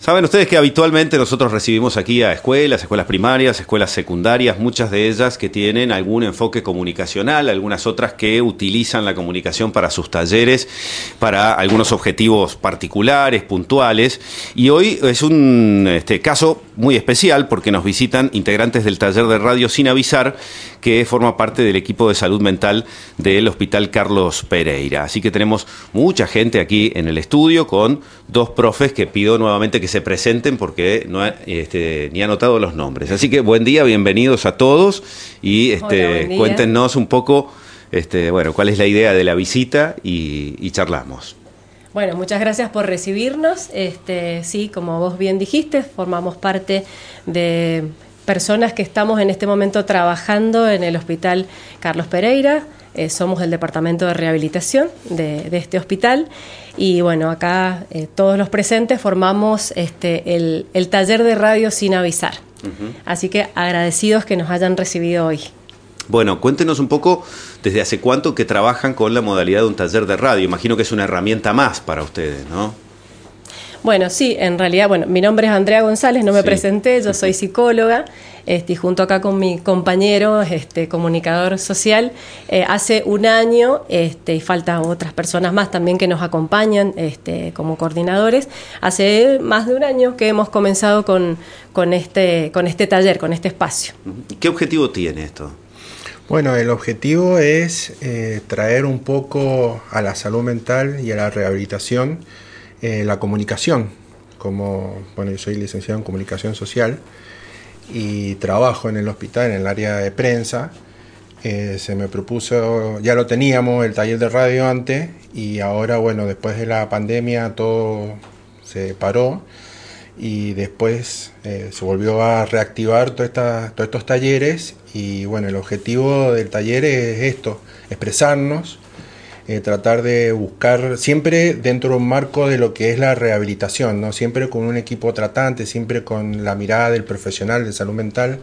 Saben ustedes que habitualmente nosotros recibimos aquí a escuelas primarias, escuelas secundarias, muchas de ellas que tienen algún enfoque comunicacional, algunas otras que utilizan la comunicación para sus talleres, para algunos objetivos particulares, puntuales. Y hoy es un caso muy especial porque nos visitan integrantes del taller de radio Sin Avisar, que forma parte del equipo de salud mental del Hospital Carlos Pereira. Así que tenemos mucha gente aquí en el estudio con dos profes que pido nuevamente que se presenten porque no ni he anotado los nombres. Así que buen día, bienvenidos a todos y Hola, cuéntenos un poco cuál es la idea de la visita y charlamos. Bueno, muchas gracias por recibirnos. Sí, como vos bien dijiste, formamos parte de personas que estamos en este momento trabajando en el Hospital Carlos Pereira. Somos del Departamento de Rehabilitación de este hospital y bueno, acá todos los presentes formamos el taller de radio Sin Avisar. Uh-huh. Así que agradecidos que nos hayan recibido hoy. Bueno, cuéntenos un poco desde hace cuánto que trabajan con la modalidad de un taller de radio. Imagino que es una herramienta más para ustedes, ¿no? Bueno, sí, en realidad, mi nombre es Andrea González, no me presenté, yo soy psicóloga, y junto acá con mi compañero, comunicador social, hace un año, y faltan otras personas más también que nos acompañan como coordinadores, hace más de un año que hemos comenzado con este taller, con este espacio. ¿Qué objetivo tiene esto? Bueno, el objetivo es traer un poco a la salud mental y a la rehabilitación la comunicación. Yo soy licenciado en comunicación social y trabajo en el hospital en el área de prensa. Se me propuso, ya lo teníamos, el taller de radio antes, y ahora, después de la pandemia todo se paró y después se volvió a reactivar todos estos talleres y el objetivo del taller es esto, expresarnos, tratar de buscar siempre dentro de un marco de lo que es la rehabilitación, ¿no? Siempre con un equipo tratante, siempre con la mirada del profesional de salud mental,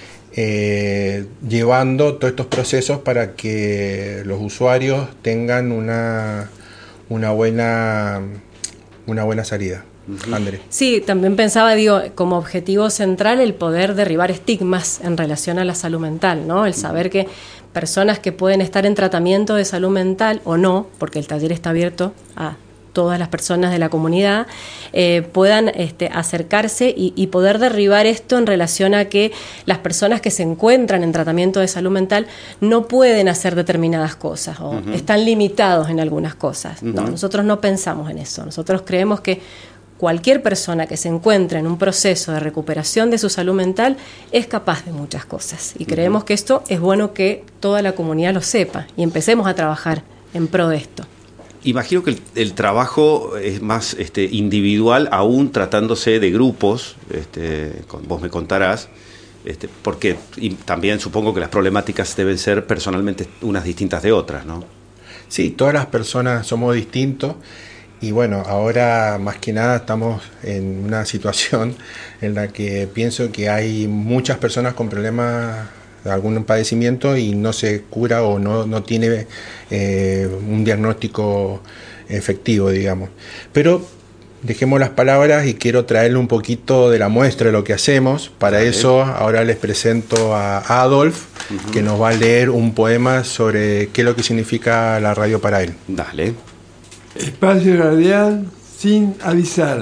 llevando todos estos procesos para que los usuarios tengan una buena salida. André. Sí, también pensaba, como objetivo central el poder derribar estigmas en relación a la salud mental, ¿no? El saber que personas que pueden estar en tratamiento de salud mental o no, porque el taller está abierto a todas las personas de la comunidad, puedan acercarse y poder derribar esto en relación a que las personas que se encuentran en tratamiento de salud mental no pueden hacer determinadas cosas o están limitados en algunas cosas. No, nosotros no pensamos en eso. Nosotros creemos que cualquier persona que se encuentre en un proceso de recuperación de su salud mental es capaz de muchas cosas. Y creemos que esto es bueno que toda la comunidad lo sepa y empecemos a trabajar en pro de esto. Imagino que el trabajo es más individual, aún tratándose de grupos, vos me contarás, porque también supongo que las problemáticas deben ser personalmente unas distintas de otras, ¿no? Sí, todas las personas somos distintos. Y ahora más que nada estamos en una situación en la que pienso que hay muchas personas con problemas de algún padecimiento y no se cura o no tiene un diagnóstico efectivo, digamos. Pero dejemos las palabras y quiero traerle un poquito de la muestra de lo que hacemos. Para eso ahora les presento a Adolf, que nos va a leer un poema sobre qué es lo que significa la radio para él. Dale. Espacio radial sin avisar.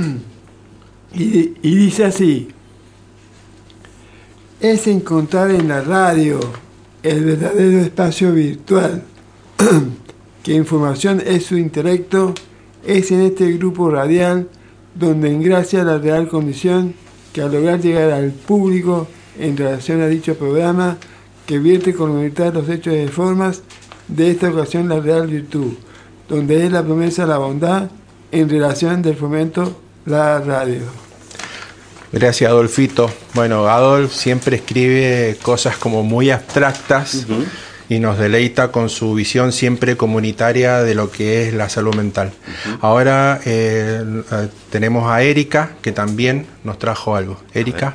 Y dice así: es encontrar en la radio el verdadero espacio virtual, que información es su intelecto, es en este grupo radial donde engracia la real condición que al lograr llegar al público en relación a dicho programa, que vierte con humildad los hechos y formas, de esta ocasión la real virtud, donde es la promesa de la bondad en relación del fomento la radio. Gracias, Adolfito. Adolf siempre escribe cosas como muy abstractas y nos deleita con su visión siempre comunitaria de lo que es la salud mental. Ahora tenemos a Erika, que también nos trajo algo. Erika.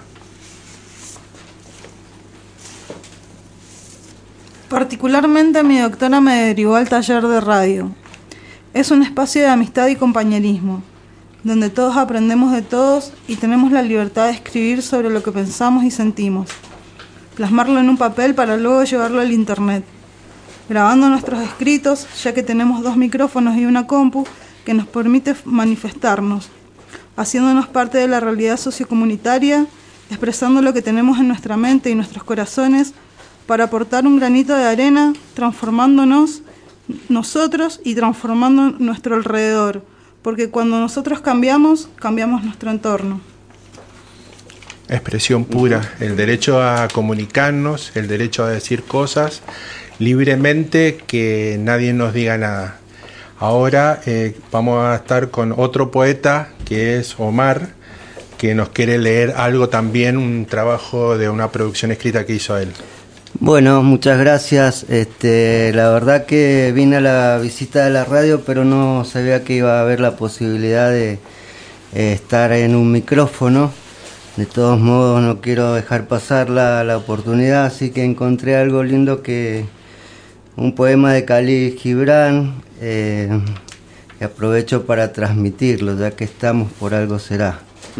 Particularmente mi doctora me derivó al taller de radio. Es un espacio de amistad y compañerismo. donde todos aprendemos de todos y tenemos la libertad de escribir sobre lo que pensamos y sentimos, plasmarlo en un papel para luego llevarlo al internet, grabando nuestros escritos, ya que tenemos 2 micrófonos y una compu que nos permite manifestarnos, haciéndonos parte de la realidad sociocomunitaria, expresando lo que tenemos en nuestra mente y nuestros corazones para aportar un granito de arena, transformándonos nosotros y transformando nuestro alrededor, porque cuando nosotros cambiamos, cambiamos nuestro entorno. Expresión pura, el derecho a comunicarnos, el derecho a decir cosas libremente, que nadie nos diga nada. Ahora vamos a estar con otro poeta, que es Omar, que nos quiere leer algo también, un trabajo de una producción escrita que hizo él. Bueno, muchas gracias. La verdad que vine a la visita de la radio, pero no sabía que iba a haber la posibilidad de estar en un micrófono. De todos modos, no quiero dejar pasar la oportunidad, así que encontré algo lindo, un poema de Khalil Gibran, que aprovecho para transmitirlo, ya que estamos, por algo será.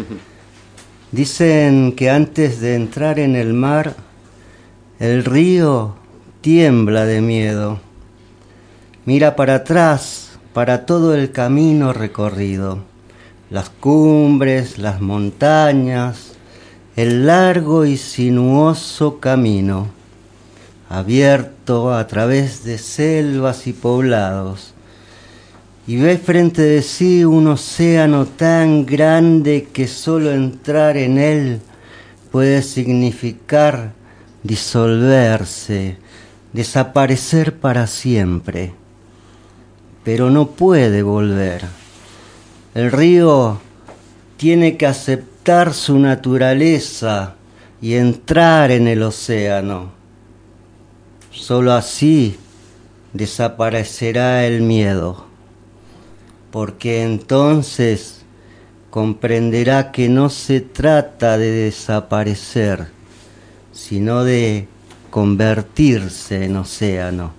Dicen que antes de entrar en el mar, el río tiembla de miedo. Mira para atrás, para todo el camino recorrido, las cumbres, las montañas, el largo y sinuoso camino, abierto a través de selvas y poblados, y ve frente de sí un océano tan grande que solo entrar en él puede significar disolverse, desaparecer para siempre, pero no puede volver. El río tiene que aceptar su naturaleza y entrar en el océano. Solo así desaparecerá el miedo, porque entonces comprenderá que no se trata de desaparecer, sino de convertirse en océano.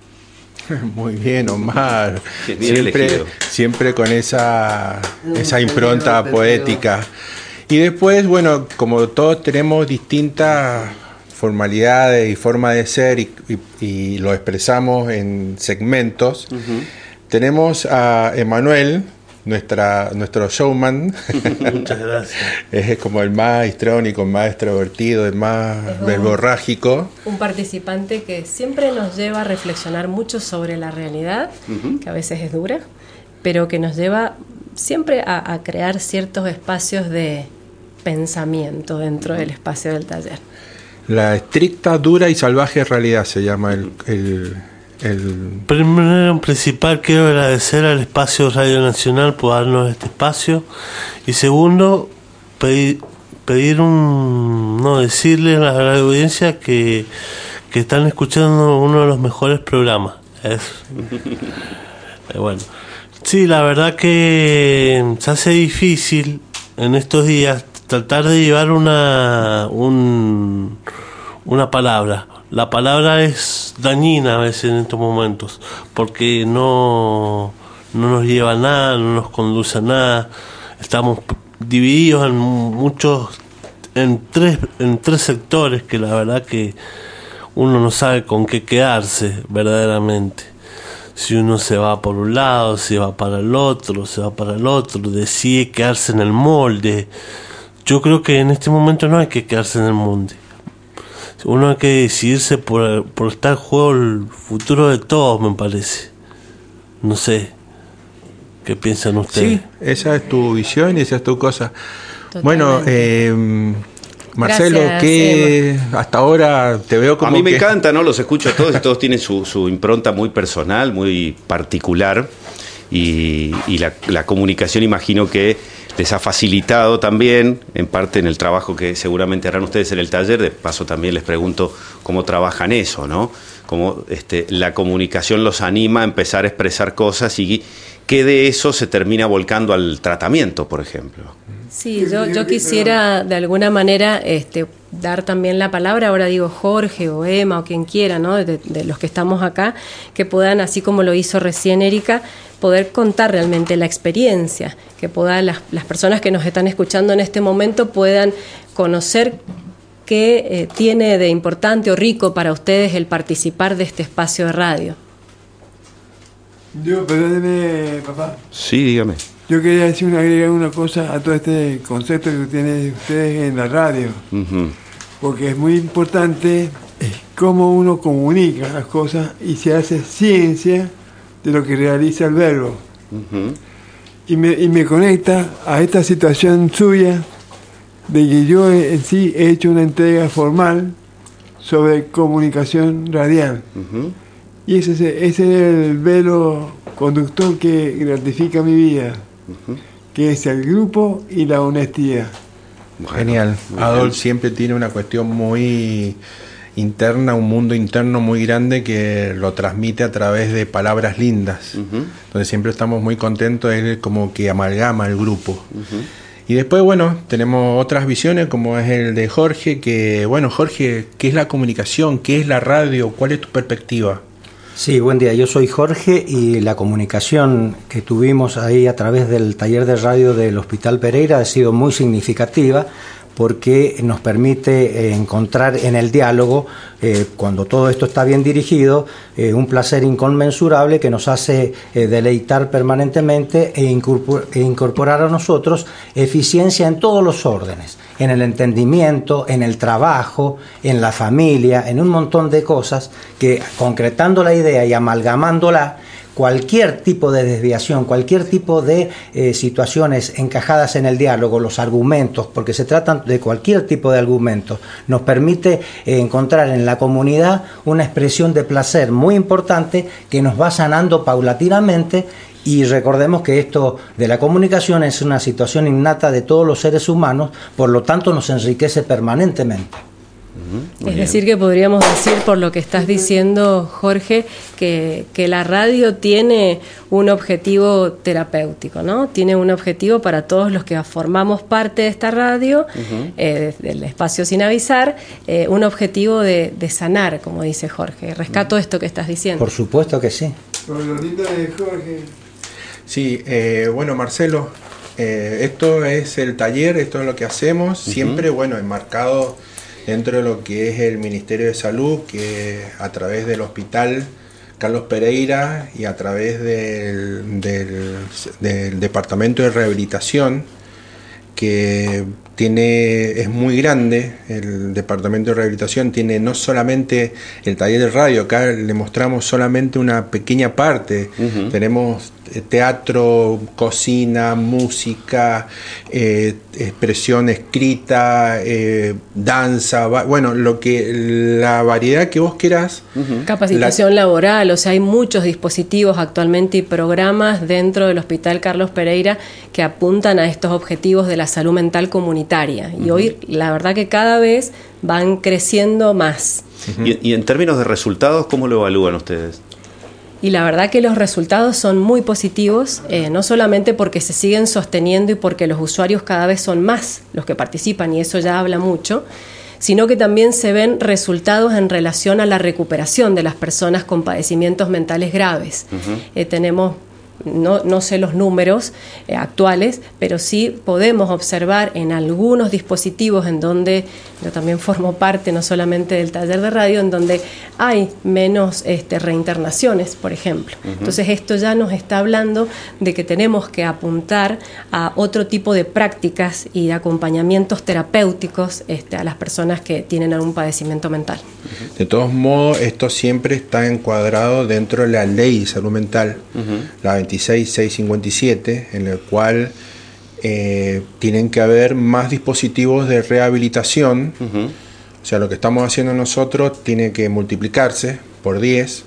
Muy bien, Omar. Bien siempre con esa impronta poética. Y después, bueno, como todos tenemos distintas formalidades y formas de ser y lo expresamos en segmentos, tenemos a Emanuel, nuestro showman. Muchas gracias. Es como el más histrónico, el más extrovertido, el más verborrágico. Un participante que siempre nos lleva a reflexionar mucho sobre la realidad, que a veces es dura, pero que nos lleva siempre a crear ciertos espacios de pensamiento dentro del espacio del taller. La estricta, dura y salvaje realidad se llama el Primero, en principal, quiero agradecer al Espacio Radio Nacional por darnos este espacio. Y segundo, decirle a la audiencia que están escuchando uno de los mejores programas. Bueno, sí, la verdad que se hace difícil en estos días tratar de llevar una palabra. La palabra es dañina a veces en estos momentos, porque no nos lleva a nada, no nos conduce a nada. Estamos divididos en tres sectores que la verdad que uno no sabe con qué quedarse verdaderamente. Si uno se va por un lado, se va para el otro, decide quedarse en el molde. Yo creo que en este momento no hay que quedarse en el molde. Uno hay que decidirse por estar en juego el futuro de todos, me parece. No sé, ¿qué piensan ustedes? Sí, esa es tu visión y esa es tu cosa. Totalmente. Bueno, Marcelo, que hasta ahora te veo como... A mí me encanta, ¿no? Los escucho a todos y todos tienen su impronta muy personal, muy particular. Y la comunicación, imagino que les ha facilitado también, en parte en el trabajo que seguramente harán ustedes en el taller. De paso también les pregunto cómo trabajan eso, ¿no? Cómo la comunicación los anima a empezar a expresar cosas y qué de eso se termina volcando al tratamiento, por ejemplo. Sí, yo quisiera de alguna manera dar también la palabra, ahora digo Jorge o Emma o quien quiera, ¿no? De los que estamos acá, que puedan, así como lo hizo recién Erika, poder contar realmente la experiencia, que puedan las personas que nos están escuchando en este momento puedan conocer qué tiene de importante o rico para ustedes el participar de este espacio de radio. Perdóneme, papá. Sí, dígame. Yo quería agregar una cosa a todo este concepto que tienen ustedes en la radio, porque es muy importante cómo uno comunica las cosas y se hace ciencia de lo que realiza el verbo. Y me conecta a esta situación suya de que yo en sí he hecho una entrega formal sobre comunicación radial. Y ese es el velo conductor que gratifica mi vida, que es el grupo y la honestidad. Genial. Adolf siempre tiene una cuestión muy interna, un mundo interno muy grande que lo transmite a través de palabras lindas. Entonces siempre estamos muy contentos, él como que amalgama el grupo. Y después, bueno, tenemos otras visiones como es el de Jorge, que, bueno, Jorge, ¿qué es la comunicación? ¿Qué es la radio? ¿Cuál es tu perspectiva? Sí, buen día. Yo soy Jorge y la comunicación que tuvimos ahí a través del taller de radio del Hospital Pereira ha sido muy significativa porque nos permite encontrar en el diálogo, cuando todo esto está bien dirigido, un placer inconmensurable que nos hace deleitar permanentemente e incorporar a nosotros eficiencia en todos los órdenes, en el entendimiento, en el trabajo, en la familia, en un montón de cosas que, concretando la idea y amalgamándola, cualquier tipo de desviación, cualquier tipo de situaciones encajadas en el diálogo, los argumentos, porque se tratan de cualquier tipo de argumentos, nos permite encontrar en la comunidad una expresión de placer muy importante que nos va sanando paulatinamente. Y recordemos que esto de la comunicación es una situación innata de todos los seres humanos, por lo tanto nos enriquece permanentemente. Es decir, que podríamos decir, por lo que estás diciendo, Jorge, que la radio tiene un objetivo terapéutico, ¿no? Tiene un objetivo para todos los que formamos parte de esta radio, del espacio Sin Avisar, un objetivo de sanar, como dice Jorge. Rescato esto que estás diciendo. Por supuesto que sí. Por lo lindo de Jorge. Sí, bueno, Marcelo, esto es el taller, esto es lo que hacemos, siempre, bueno, enmarcado dentro de lo que es el Ministerio de Salud, que a través del Hospital Carlos Pereira y a través del Departamento de Rehabilitación, que es muy grande. El Departamento de Rehabilitación tiene no solamente el taller de radio, acá le mostramos solamente una pequeña parte. Tenemos teatro, cocina, música, expresión escrita, danza, bueno, la variedad que vos quieras. Capacitación laboral, o sea, hay muchos dispositivos actualmente y programas dentro del Hospital Carlos Pereira que apuntan a estos objetivos de la salud mental comunitaria. Y hoy, la verdad que cada vez van creciendo más. Y en términos de resultados, ¿cómo lo evalúan ustedes? Y la verdad que los resultados son muy positivos, no solamente porque se siguen sosteniendo y porque los usuarios cada vez son más los que participan, y eso ya habla mucho, sino que también se ven resultados en relación a la recuperación de las personas con padecimientos mentales graves. Tenemos... No sé los números actuales, pero sí podemos observar en algunos dispositivos en donde yo también formo parte, no solamente del taller de radio, en donde hay menos reinternaciones, por ejemplo. Entonces esto ya nos está hablando de que tenemos que apuntar a otro tipo de prácticas y de acompañamientos terapéuticos a las personas que tienen algún padecimiento mental. De todos modos, esto siempre está encuadrado dentro de la ley de salud mental, la 26657, en el cual tienen que haber más dispositivos de rehabilitación. O sea, lo que estamos haciendo nosotros tiene que multiplicarse por 10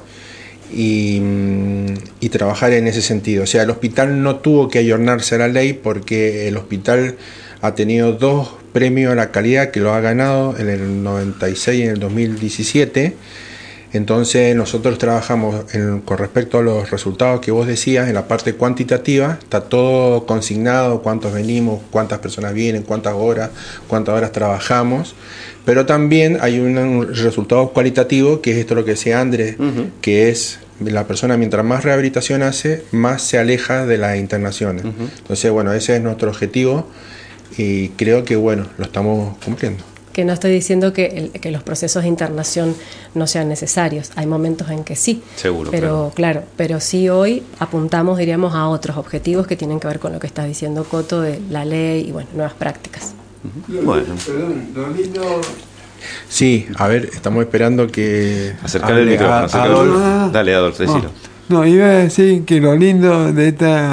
y trabajar en ese sentido. O sea, el hospital no tuvo que ayornarse a la ley porque el hospital ha tenido 2 premios a la calidad que lo ha ganado en el 96 y en el 2017. Entonces nosotros trabajamos con respecto a los resultados que vos decías, en la parte cuantitativa, está todo consignado, cuántos venimos, cuántas personas vienen, cuántas horas trabajamos, pero también hay un resultado cualitativo, que es esto lo que decía Andrés, que es la persona mientras más rehabilitación hace, más se aleja de las internaciones. Entonces, bueno, ese es nuestro objetivo y creo que, bueno, lo estamos cumpliendo. Que no estoy diciendo que los procesos de internación no sean necesarios. Hay momentos en que sí. Seguro. Pero claro, pero sí hoy apuntamos, diríamos, a otros objetivos que tienen que ver con lo que está diciendo Coto de la ley y, bueno, nuevas prácticas. Bueno. Perdón, lo lindo... Sí, a ver, estamos esperando que... Acercar el micrófono. Adolfo. Dale, Adolfo, decilo. No, iba a decir que lo lindo de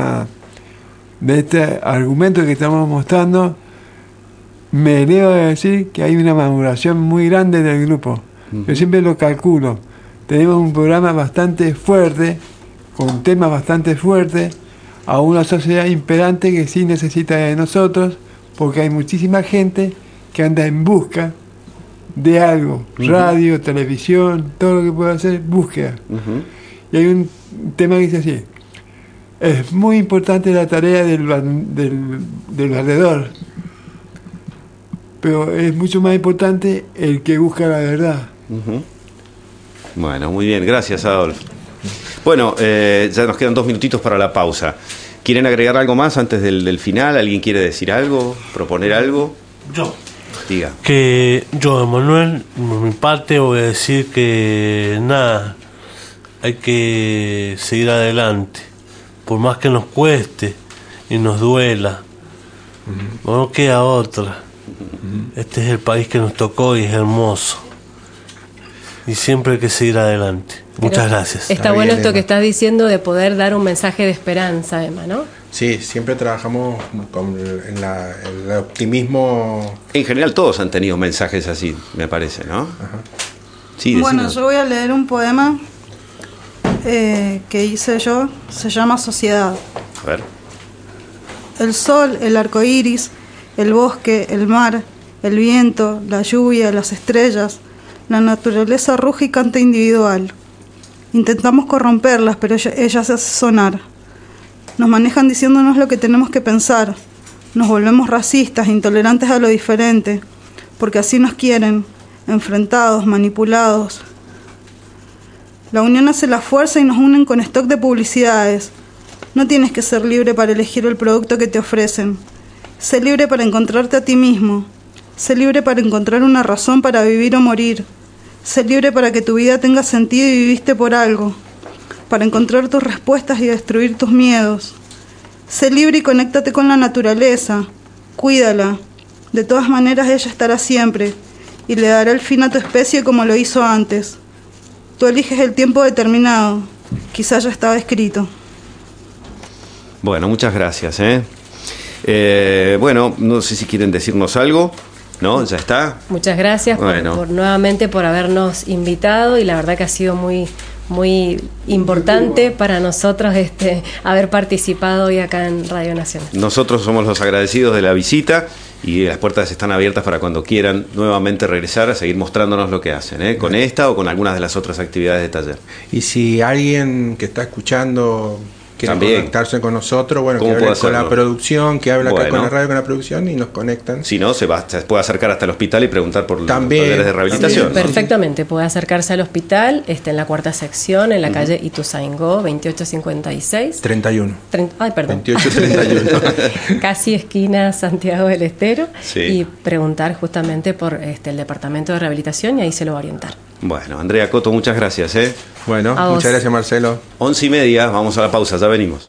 este argumento que estamos mostrando, me elevo a decir que hay una maduración muy grande del grupo. Yo siempre lo calculo. Tenemos un programa bastante fuerte, con temas bastante fuertes, a una sociedad imperante que sí necesita de nosotros, porque hay muchísima gente que anda en busca de algo, radio, televisión, todo lo que pueda hacer, búsqueda. Y hay un tema que dice así: es muy importante la tarea del vendedor, pero es mucho más importante el que busca la verdad. Bueno, muy bien, gracias, Adolfo. Bueno, ya nos quedan 2 minutitos para la pausa. ¿Quieren agregar algo más antes del final? ¿Alguien quiere decir algo? ¿Proponer algo? Yo. Diga. Que yo, Emanuel, por mi parte voy a decir que nada, hay que seguir adelante, por más que nos cueste y nos duela, no queda otra. Este es el país que nos tocó y es hermoso, y siempre hay que seguir adelante. Muchas gracias. Está bien, bueno esto Emma, que estás diciendo de poder dar un mensaje de esperanza, Emma, ¿no? Sí, siempre trabajamos con el optimismo. En general todos han tenido mensajes así, me parece, ¿no? Sí, Bueno, decimos. yo voy a leer un poema que hice yo, se llama Sociedad. A ver. El sol, el arco iris, el bosque, el mar, el viento, la lluvia, las estrellas, la naturaleza ruge y canta individual. Intentamos corromperlas, pero ellas se hacen sonar. Nos manejan diciéndonos lo que tenemos que pensar. Nos volvemos racistas, intolerantes a lo diferente, porque así nos quieren, enfrentados, manipulados. La unión hace la fuerza y nos unen con stock de publicidades. No tienes que ser libre para elegir el producto que te ofrecen. Sé libre para encontrarte a ti mismo. Sé libre para encontrar una razón para vivir o morir. Sé libre para que tu vida tenga sentido y viviste por algo. Para encontrar tus respuestas y destruir tus miedos. Sé libre y conéctate con la naturaleza. Cuídala. De todas maneras ella estará siempre y le dará el fin a tu especie como lo hizo antes. Tú eliges el tiempo determinado. Quizás ya estaba escrito. Bueno, muchas gracias. Bueno, no sé si quieren decirnos algo. ¿No? ¿Ya está? Muchas gracias Bueno. por nuevamente por habernos invitado, y la verdad que ha sido muy importante para nosotros haber participado hoy acá en Radio Nacional. Nosotros somos los agradecidos de la visita y las puertas están abiertas para cuando quieran nuevamente regresar a seguir mostrándonos lo que hacen, con esta o con algunas de las otras actividades de taller. Y si alguien que está escuchando quiere También conectarse con nosotros, bueno, que ¿Cómo hable puede con la hacerlo? producción, que hable acá Bueno. con la radio, con la producción y nos conectan. Si no, se puede acercar hasta el hospital y preguntar por los También, talleres de rehabilitación. también. ¿no? Perfectamente, puede acercarse al hospital, en la 4ª sección, en la calle Ituzaingó, 2856. 31. Ay, perdón. 28-31. Casi esquina Santiago del Estero. Sí. Y preguntar justamente por el departamento de rehabilitación, y ahí se lo va a orientar. Bueno, Andrea Coto, muchas gracias. Bueno, A vos. muchas gracias, Marcelo. 11:30, vamos a la pausa, ya venimos.